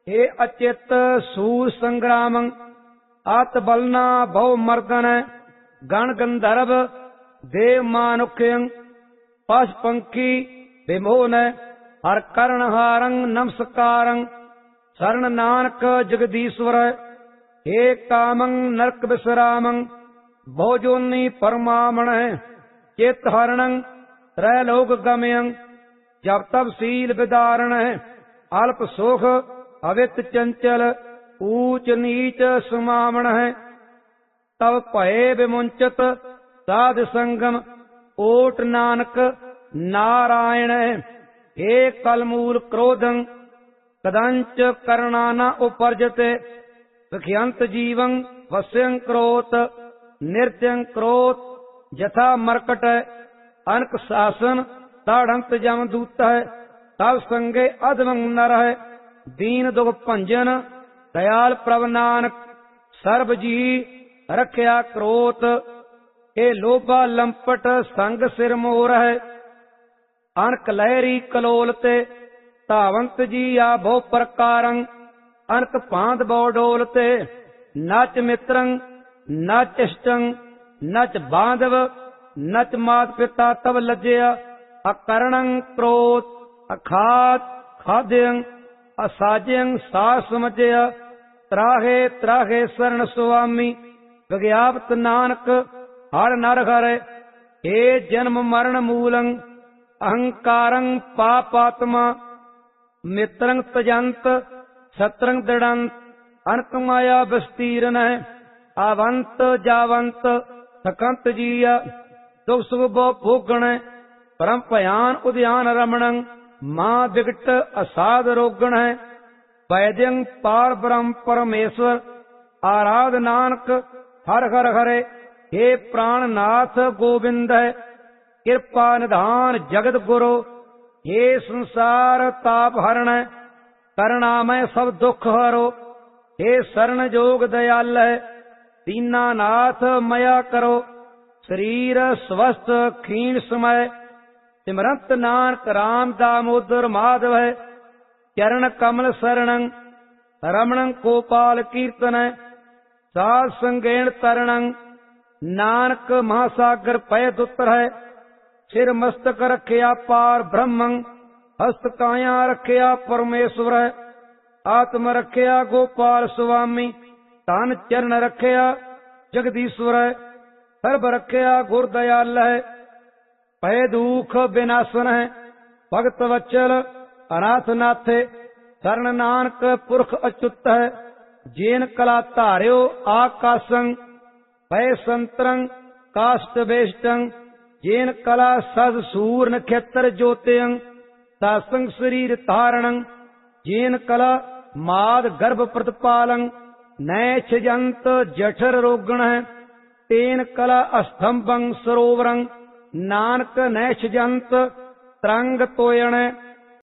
हे अचित सूर संग्रामं आत बलना बहु मर्दन गण गंधर्व देव मानुख्यं पश पंखी विमोहन हर कर्णहारं नमस्कारं शरण नानक जगदीश्वर हे कामं नरक विश्रामं बहुजोनि परमामण चित हरणं त्रैलोक गमयं जब तब शील विदारण अल्प सुख अवित चंचल ऊच नीच सुमामण तब भये विमुंचत साध संगम ओट नानक नारायण हे कलमूल क्रोधं कदंच करणाना उपरजते विख्यंत जीवं वस्यं क्रोत निर्त्यं क्रोत यथा मरकट अनक शासन ताड़ंत जम दूत है तब संगे अधमं नर है दीन दुख भंजन दयाल प्रभ नानक सर्व जी रख्या क्रोत हे लोभा लंपट संग सिर मोर है अनक लहरी कलोल ते धावंत जी आ बहु प्रकारं अनक भांत बहु डोलते नच मित्रं नच इष्टं नच बांधव नच मात पिता तब लज्जया अकरणं क्रोध अखात खाद्यं असाज्यं सास समझया त्राहे त्राहे शरण स्वामी विज्ञापत नानक हर नर हर हे जन्म मरण मूलं अहंकारं पापात्मा मित्रं तजंत शत्रं दृढ़ंत अनक माया विस्तीर्ण आवंत जावंत सकंत जीया दुख सुख बहु भोगण परम भयान उद्यान रमणं मां विकट असाध रोगण वैद्यं पार ब्रह्म परमेश्वर आराध नानक हर हर हरे हे प्राणनाथ गोविंद कृपा निधान जगत गुरु हे संसार ताप हरण करुणामय सब दुख हरो हे शरण जोग दयाल दीना नाथ मया करो शरीर स्वस्थ क्षीण समय सिमरंत नानक राम दामोदर माधव चरण कमल शरणं रमणं गोपाल कीर्तन साध संगेण तरणं नानक महासागर पय दुत्र है सिर मस्तक रखिया पार ब्रह्मं हस्त काया रखिया परमेश्वर आत्म रखिया गोपाल स्वामी तन चरण रखिया जगदीश्वर सर्व रखिया गुर दयाल है भय दुख विनाशन है भगत वत्सल अनाथ नाथे शरण नानक पुरख अच्युत है जेन कला धार्यो आकाशं भय संतरं काष्ट वेष्टं जेन कला सद सूर नक्षत्र ज्योतियं दासंग शरीर धारणं जेन कला माद गर्भ प्रतिपालं नैछ जंत जठर रोगण तेन कला अस्तंभं सरोवरं नानक नैछ जंत तरंग तोयण